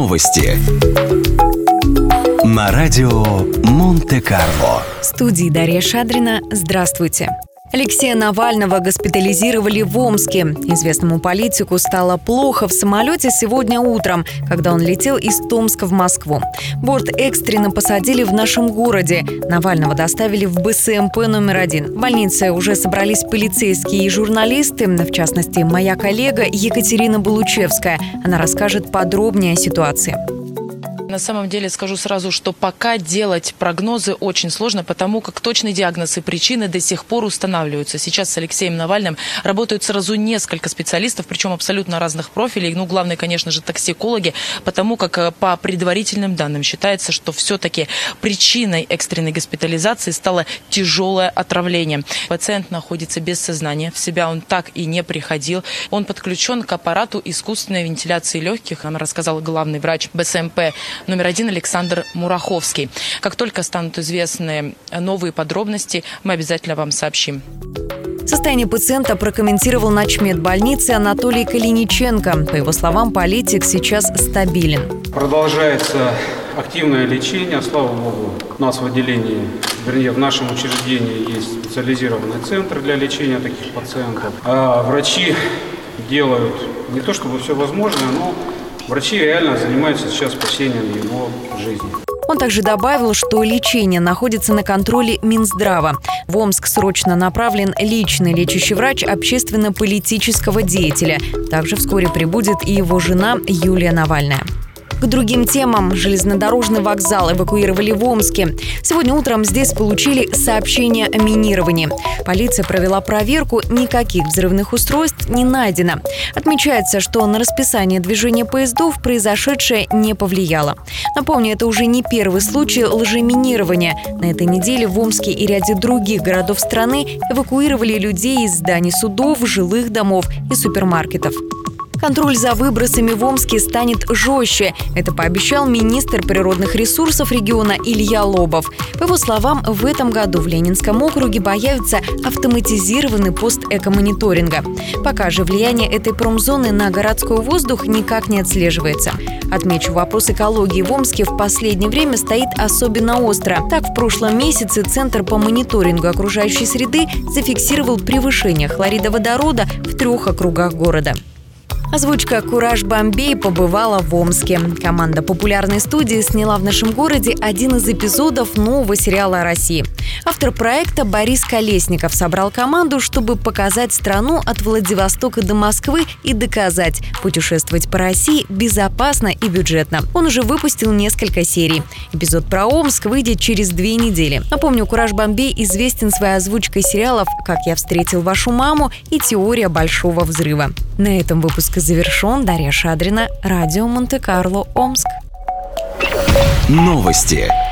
Новости на радио Монте-Карло. В студии Дарья Шадрина. Здравствуйте. Алексея Навального госпитализировали в Омске. Известному политику стало плохо в самолете сегодня утром, когда он летел из Томска в Москву. Борт экстренно посадили в нашем городе. Навального доставили в БСМП номер 1. В больнице уже собрались полицейские и журналисты, в частности, моя коллега Екатерина Булучевская. Она расскажет подробнее о ситуации. На самом деле скажу сразу, что пока делать прогнозы очень сложно, потому как точный диагноз и причины до сих пор устанавливаются. Сейчас с Алексеем Навальным работают сразу несколько специалистов, причем абсолютно разных профилей. Главное, конечно же, токсикологи, потому как по предварительным данным считается, что все-таки причиной экстренной госпитализации стало тяжелое отравление. Пациент находится без сознания, в себя он так и не приходил. Он подключен к аппарату искусственной вентиляции легких, нам рассказал главный врач БСМП номер 1 Александр Мураховский. Как только станут известны новые подробности, мы обязательно вам сообщим. Состояние пациента прокомментировал начмед больницы Анатолий Калиниченко. По его словам, политик сейчас стабилен. Продолжается активное лечение. Слава богу, у нас в отделении, вернее, в нашем учреждении есть специализированный центр для лечения таких пациентов. А врачи делают не то чтобы все возможное, но врачи реально занимаются сейчас спасением его жизни. Он также добавил, что лечение находится на контроле Минздрава. В Омск срочно направлен личный лечащий врач общественно-политического деятеля. Также вскоре прибудет и его жена Юлия Навальная. К другим темам. Железнодорожный вокзал эвакуировали в Омске. Сегодня утром здесь получили сообщение о минировании. Полиция провела проверку, никаких взрывных устройств не найдено. Отмечается, что на расписание движения поездов произошедшее не повлияло. Напомню, это уже не первый случай лжеминирования. На этой неделе в Омске и ряде других городов страны эвакуировали людей из зданий судов, жилых домов и супермаркетов. Контроль за выбросами в Омске станет жестче. Это пообещал министр природных ресурсов региона Илья Лобов. По его словам, в этом году в Ленинском округе появится автоматизированный пост экомониторинга. Пока же влияние этой промзоны на городской воздух никак не отслеживается. Отмечу, вопрос экологии в Омске в последнее время стоит особенно остро. Так, в прошлом месяце Центр по мониторингу окружающей среды зафиксировал превышение хлорида водорода в 3 округах города. Озвучка «Кураж Бомбей» побывала в Омске. Команда популярной студии сняла в нашем городе один из эпизодов нового сериала о России. Автор проекта Борис Колесников собрал команду, чтобы показать страну от Владивостока до Москвы и доказать – путешествовать по России безопасно и бюджетно. Он уже выпустил несколько серий. Эпизод про Омск выйдет через 2 недели. Напомню, «Кураж Бомбей» известен своей озвучкой сериалов «Как я встретил вашу маму» и «Теория большого взрыва». На этом выпуск завершен. Дарья Шадрина, радио Монте-Карло, Омск. Новости